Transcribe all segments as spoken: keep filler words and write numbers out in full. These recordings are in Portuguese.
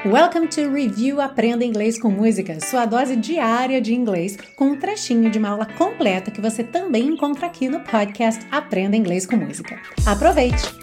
Welcome to Review Aprenda Inglês com Música, sua dose diária de inglês com um trechinho de uma aula completa que você também encontra aqui no podcast Aprenda Inglês com Música. Aproveite!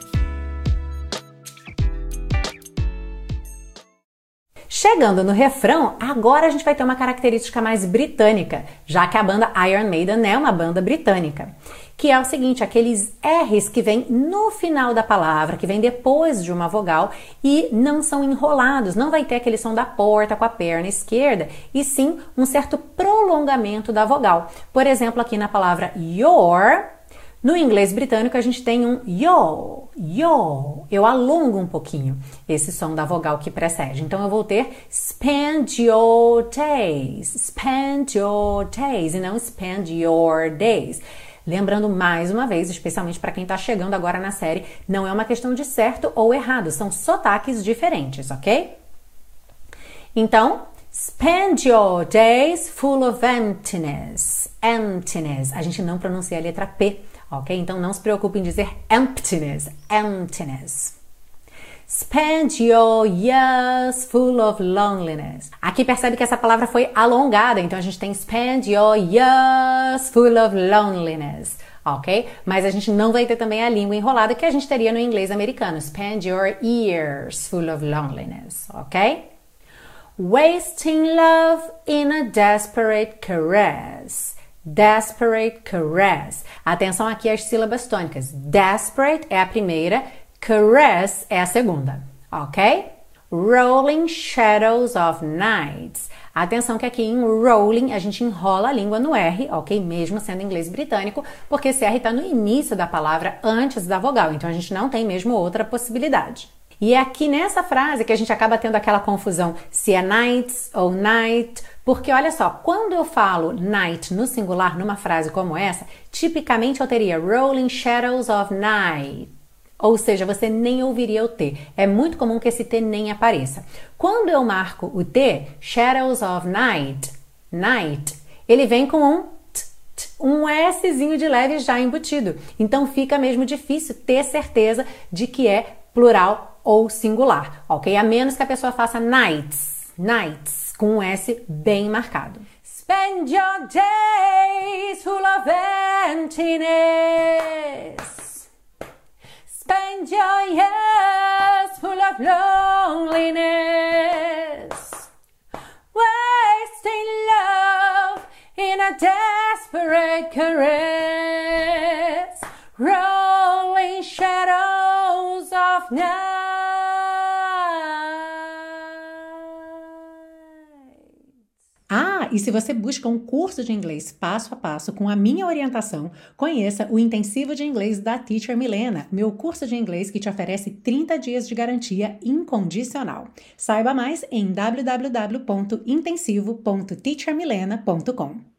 Chegando no refrão, agora a gente vai ter uma característica mais britânica, já que a banda Iron Maiden é uma banda britânica, que é o seguinte, aqueles R's que vêm no final da palavra, que vem depois de uma vogal e não são enrolados, não vai ter aquele som da porta com a perna esquerda, e sim um certo prolongamento da vogal. Por exemplo, aqui na palavra your, no inglês britânico a gente tem um yo, yo. Eu alongo um pouquinho esse som da vogal que precede. Então eu vou ter spend your days, spend your days e não spend your days. Lembrando mais uma vez, especialmente para quem está chegando agora na série, não é uma questão de certo ou errado, são sotaques diferentes, ok? Então, spend your days full of emptiness, emptiness. A gente não pronuncia a letra P, ok? Então não se preocupe em dizer emptiness, emptiness. Spend your years full of loneliness. Aqui percebe que essa palavra foi alongada, então a gente tem spend your years full of loneliness, ok? Mas a gente não vai ter também a língua enrolada que a gente teria no inglês americano. Spend your years full of loneliness, ok? Wasting love in a desperate caress. Desperate caress. Atenção aqui às sílabas tônicas. Desperate é a primeira, caress é a segunda, ok? Rolling shadows of nights. Atenção que aqui em rolling a gente enrola a língua no R, ok? Mesmo sendo inglês britânico, porque esse R está no início da palavra, antes da vogal, então a gente não tem mesmo outra possibilidade. E é aqui nessa frase que a gente acaba tendo aquela confusão se é nights ou night, porque olha só, quando eu falo night no singular numa frase como essa, tipicamente eu teria rolling shadows of night. Ou seja, você nem ouviria o T. É muito comum que esse T nem apareça. Quando eu marco o T, shadows of night, night, ele vem com um t, t, um Szinho de leve já embutido. Então fica mesmo difícil ter certeza de que é plural ou singular, ok? A menos que a pessoa faça nights, nights, com um S bem marcado. Spend your days full of emptiness. Spend your years full of loneliness, wasting love in a desperate caress, rolling shadows of night. Ah, e se você busca um curso de inglês passo a passo com a minha orientação, conheça o Intensivo de Inglês da Teacher Milena, meu curso de inglês que te oferece trinta dias de garantia incondicional. Saiba mais em w w w ponto intensivo ponto teacher milena ponto com.